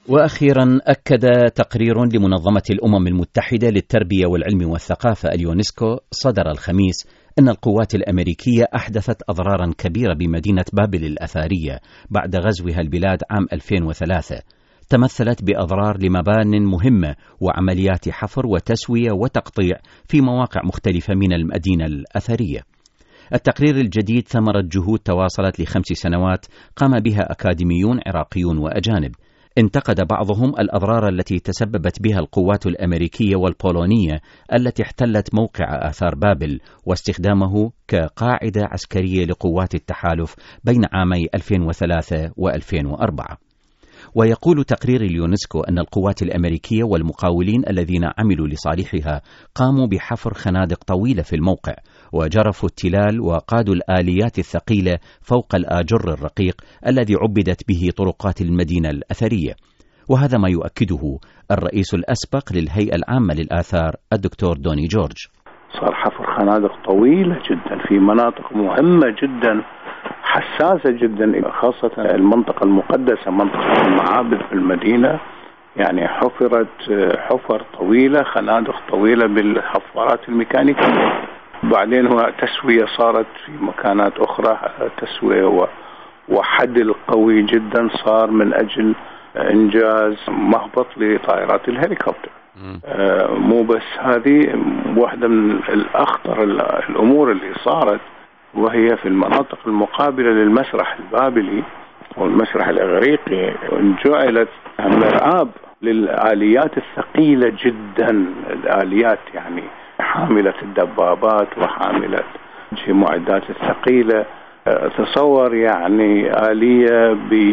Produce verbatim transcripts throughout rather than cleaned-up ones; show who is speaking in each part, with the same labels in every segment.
Speaker 1: وأخيرا أكد تقرير لمنظمة الأمم المتحدة للتربية والعلم والثقافة اليونسكو صدر الخميس أن القوات الأمريكية أحدثت أضرارا كبيرة بمدينة بابل الأثرية بعد غزوها البلاد عام ألفين وثلاثة، تمثلت بأضرار لمبان مهمة وعمليات حفر وتسوية وتقطيع في مواقع مختلفة من المدينة الأثرية. التقرير الجديد ثمرة جهود تواصلت لخمس سنوات قام بها أكاديميون عراقيون وأجانب. انتقد بعضهم الأضرار التي تسببت بها القوات الأمريكية والبولونية التي احتلت موقع آثار بابل واستخدامه كقاعدة عسكرية لقوات التحالف بين عامي ألفين وثلاثة وألفين وأربعة. ويقول تقرير اليونسكو أن القوات الأمريكية والمقاولين الذين عملوا لصالحها قاموا بحفر خنادق طويلة في الموقع وجرفوا التلال وقادوا الآليات الثقيلة فوق الآجر الرقيق الذي عبدت به طرقات المدينة الأثرية. وهذا ما يؤكده الرئيس الأسبق للهيئة العامة للآثار الدكتور دوني جورج.
Speaker 2: صار حفر خنادق طويلة جدا في مناطق مهمة جدا حساسة جدا، خاصة المنطقة المقدسة منطقة المعابد في المدينة، يعني حفرت حفر طويلة خنادق طويلة بالحفارات الميكانيكية. بعدين هو تسوية صارت في مكانات أخرى، تسوية وحدل قوي جدا صار من أجل إنجاز مهبط لطائرات الهليكوبتر. آه مو بس هذه واحدة من الأخطر الأمور اللي صارت، وهي في المناطق المقابلة للمسرح البابلي والمسرح الإغريقي، جعلت مرآب للآليات الثقيلة جدا، الآليات يعني حاملة الدبابات وحاملة المعدات الثقيلة. تصور يعني آلية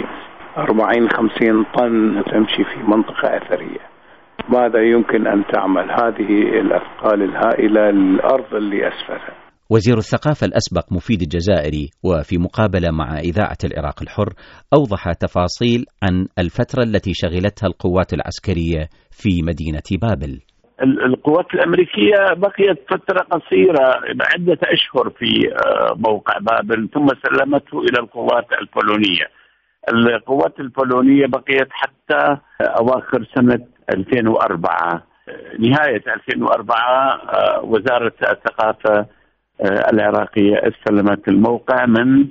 Speaker 2: بأربعين خمسين طن تمشي في منطقة أثرية، ماذا يمكن أن تعمل هذه الأثقال الهائلة للأرض اللي أسفلها؟
Speaker 1: وزير الثقافة الأسبق مفيد الجزائري وفي مقابلة مع إذاعة العراق الحر أوضح تفاصيل عن الفترة التي شغلتها القوات العسكرية في مدينة بابل.
Speaker 3: القوات الأمريكية بقيت فترة قصيرة عدة أشهر في موقع بابل ثم سلمته إلى القوات البولونية. القوات البولونية بقيت حتى أواخر سنة ألفين وأربعة، نهاية ألفين وأربعة وزارة الثقافة العراقية استلمت الموقع من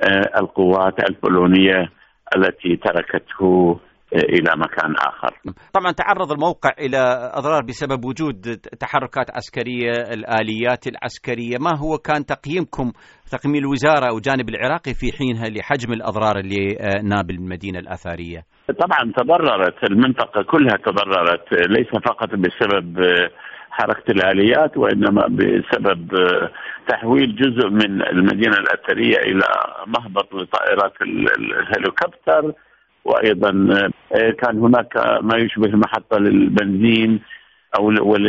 Speaker 3: القوات البولونية التي تركته إلى مكان آخر.
Speaker 1: طبعا تعرض الموقع إلى أضرار بسبب وجود تحركات عسكرية، الآليات العسكرية. ما هو كان تقييمكم، تقييم الوزارة أو جانب العراقي في حينها لحجم الأضرار اللي ناب المدينة الأثرية؟
Speaker 3: طبعا تضررت المنطقة كلها، تضررت ليس فقط بسبب حركة الآليات وإنما بسبب تحويل جزء من المدينة الأثرية إلى مهبط لطائرات الهليكوبتر، وأيضا كان هناك ما يشبه محطة للبنزين أو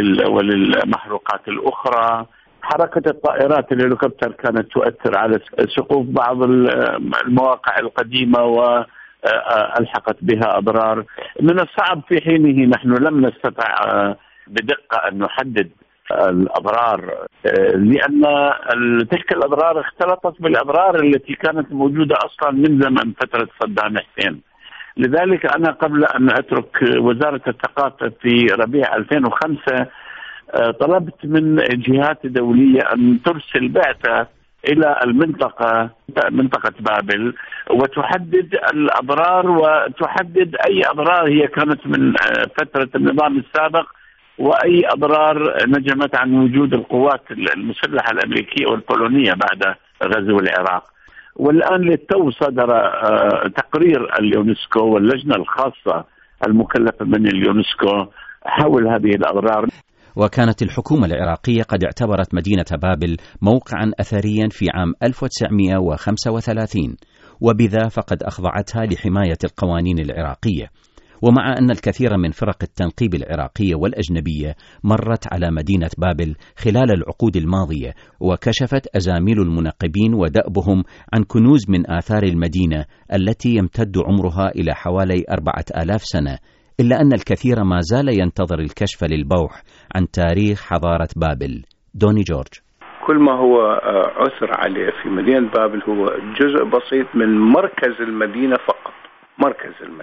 Speaker 3: وللمحروقات الأخرى. حركة الطائرات الهليكوبتر كانت تؤثر على سقوف بعض المواقع القديمة وألحقت بها أضرار. من الصعب في حينه نحن لم نستطع بدقة أن نحدد الأضرار، لأن تلك الأضرار اختلطت بالأضرار التي كانت موجودة أصلا من زمن فترة صدام حسين. لذلك أنا قبل أن أترك وزارة الثقافة في ربيع ألفين وخمسة طلبت من جهات دولية أن ترسل بعثة إلى المنطقة منطقة بابل وتحدد الأضرار وتحدد أي أضرار هي كانت من فترة النظام السابق وأي أضرار نجمت عن وجود القوات المسلحة الأمريكية والبولونية بعد غزو العراق. والآن للتو صدر تقرير اليونسكو واللجنة الخاصة المكلفة من اليونسكو حول هذه الأضرار.
Speaker 1: وكانت الحكومة العراقية قد اعتبرت مدينة بابل موقعا أثريا في عام ألف وتسعمائة وخمسة وثلاثين، وبذا فقد أخضعتها لحماية القوانين العراقية. ومع أن الكثير من فرق التنقيب العراقية والأجنبية مرت على مدينة بابل خلال العقود الماضية وكشفت أزاميل المنقبين ودأبهم عن كنوز من آثار المدينة التي يمتد عمرها إلى حوالي أربعة آلاف سنة، إلا أن الكثير ما زال ينتظر الكشف للبوح عن تاريخ حضارة بابل. دوني جورج:
Speaker 2: كل ما هو عثر عليه في مدينة بابل هو جزء بسيط من مركز المدينة فقط، مركز المدينة.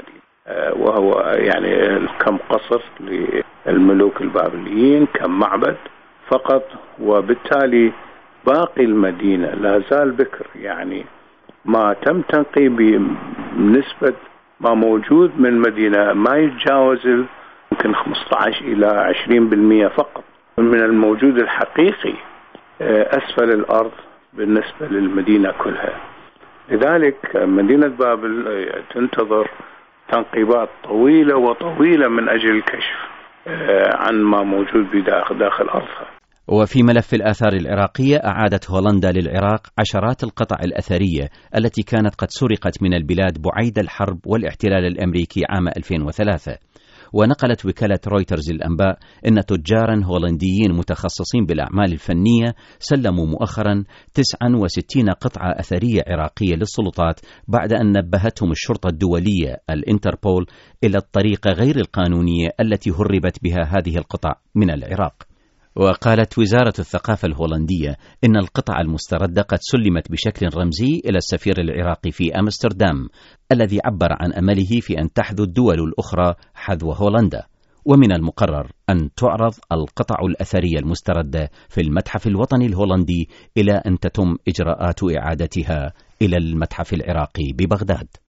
Speaker 2: وهو يعني كم قصر للملوك البابليين، كم معبد فقط، وبالتالي باقي المدينة لا زال بكر، يعني ما تم تنقي بنسبة ما موجود من المدينة ما يتجاوز يمكن خمسة عشر إلى عشرين بالمئة فقط من الموجود الحقيقي أسفل الأرض بالنسبة للمدينة كلها. لذلك مدينة بابل تنتظر تنقيبات طويلة وطويلة من أجل الكشف عن ما موجود بداخل داخل أرضها.
Speaker 1: وفي ملف الآثار العراقية، أعادت هولندا للعراق عشرات القطع الأثرية التي كانت قد سرقت من البلاد بعيد الحرب والاحتلال الأمريكي عام ألفين وثلاثة. ونقلت وكالة رويترز الأنباء أن تجارا هولنديين متخصصين بالأعمال الفنية سلموا مؤخرا تسعة وستين قطعة أثرية عراقية للسلطات بعد أن نبهتهم الشرطة الدولية الإنتربول إلى الطريقة غير القانونية التي هربت بها هذه القطع من العراق. وقالت وزارة الثقافة الهولندية إن القطع المستردة قد سلمت بشكل رمزي إلى السفير العراقي في أمستردام، الذي عبر عن أمله في أن تحذو الدول الأخرى حذو هولندا. ومن المقرر أن تعرض القطع الأثرية المستردة في المتحف الوطني الهولندي إلى أن تتم إجراءات إعادتها إلى المتحف العراقي ببغداد.